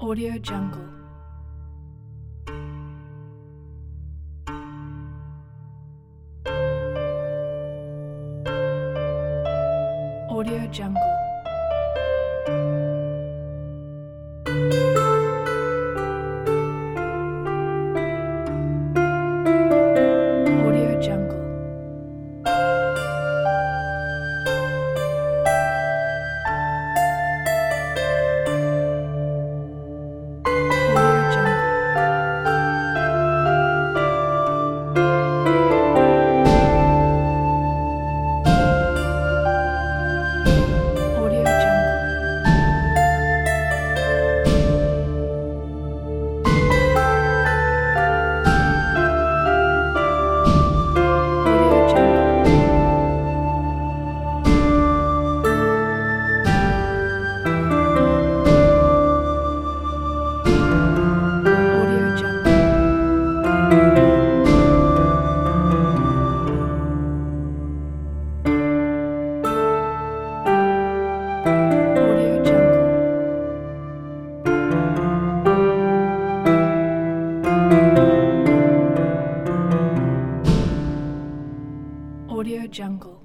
Audio Jungle. Audio Jungle. Audio Jungle. Audio Jungle. Audio Jungle. Audio Jungle. Audio Jungle. Audio Jungle. Audio Jungle.